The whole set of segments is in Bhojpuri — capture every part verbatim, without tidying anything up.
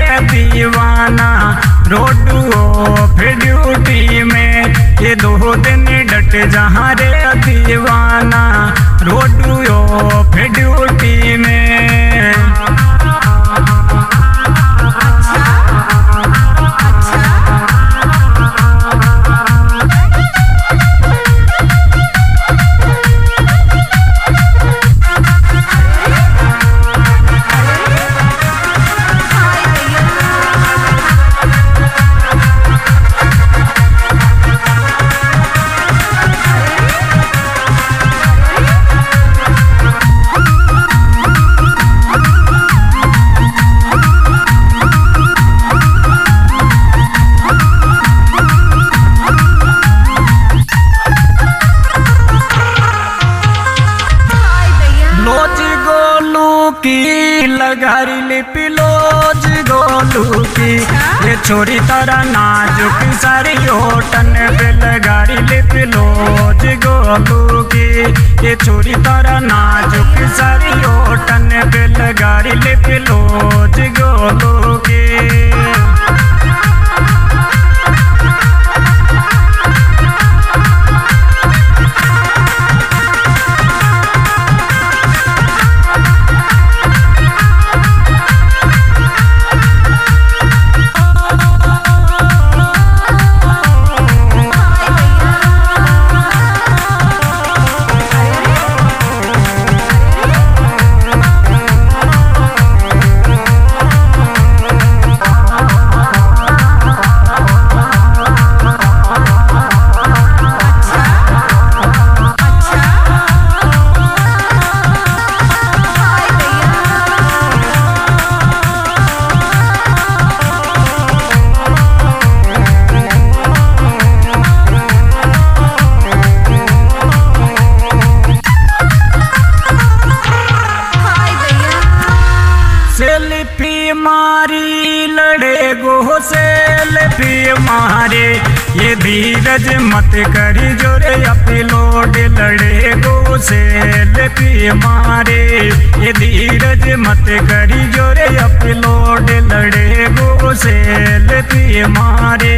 दीवाना रोड ऑफ ड्यूटी में। ये दो दिन डट जहाँ रे दीवाना रोड ऑफ ड्यूटी में। की लगारी लिपि लोज गोलू की। ये छोरी तारा नाजुक सारी होटन पे लगारी लिपि लोज गोलू की। ये छोरी तारा नाजुक सारी होटन पे लगारी लिपि लोज गोलू की। सेल्फी मारी लड़े गो सेल्फी मारे। ये धीरज मत करी जोरे अपलोड लड़े गो सेल्फी मारे। ये धीरज मत करी जोरे अपलोड लड़े गो सेल्फी मारे।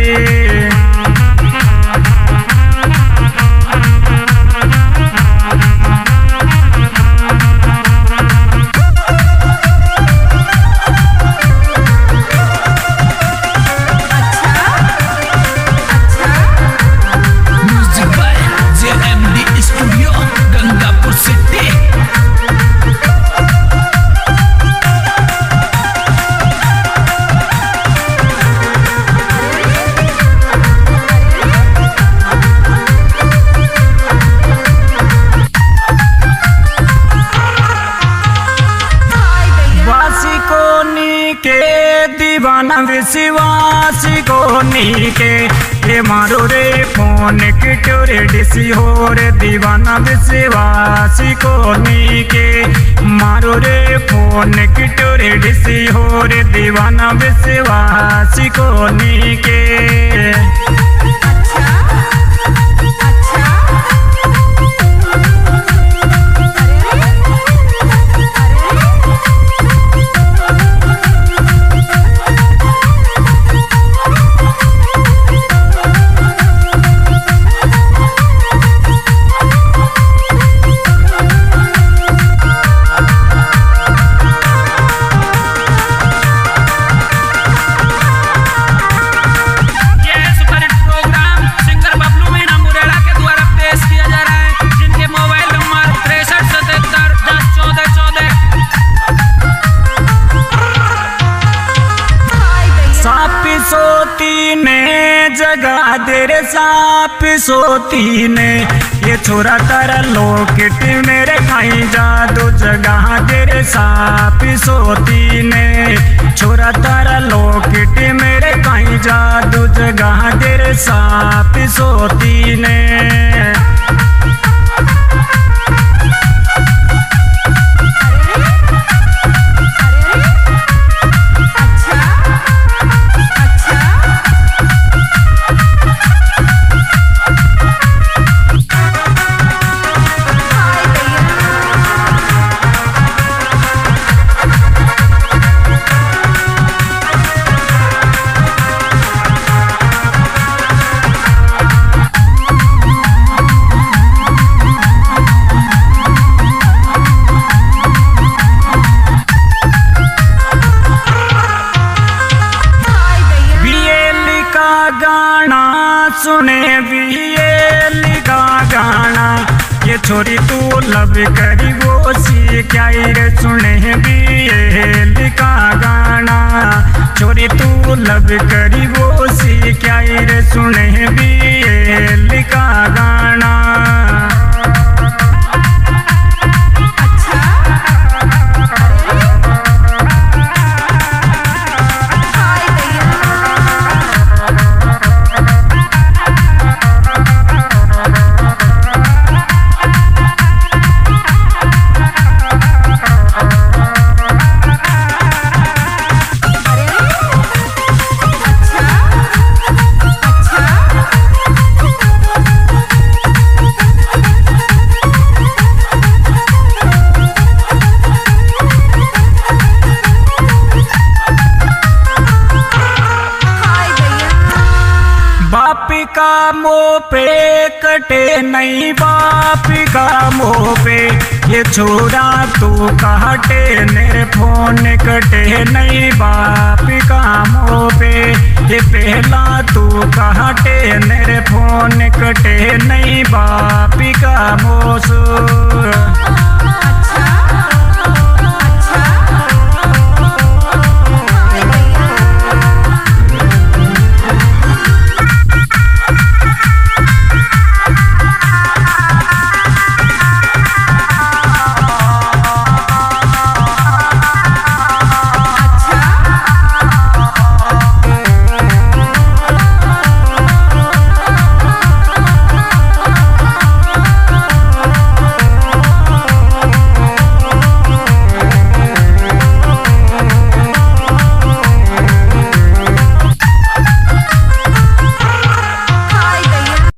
दीवाना विश्वास कोनी के। ये मारो रे फोन की टोरे डिसी हो रे दीवाना विश्वास कोनी के। मारो रे फोन की टोरे डिसी हो रे दीवाना विश्वास कोनी के। सोती ने जगा दे साप सोती ने। ये छोरा तारा लोकेट मेरे खाई जादू जगा दे साप सोती ने। छोरा तारा लोकेट मेरे खाई जादू जगा दे साप सोती ने। ये छोरी तू लब करी वो सी क्या रे सुने भी लिखा गाना छोरी तू लब करी वो सी क्या रे सुने भी लिखा गाना कामों पे कटे नहीं बाप कामों पे ये छोरा तू काटे मेरे फोन कटे नहीं बाप कामों पे ये पहला तू काटे मेरे फोन कटे नहीं बाप कामों से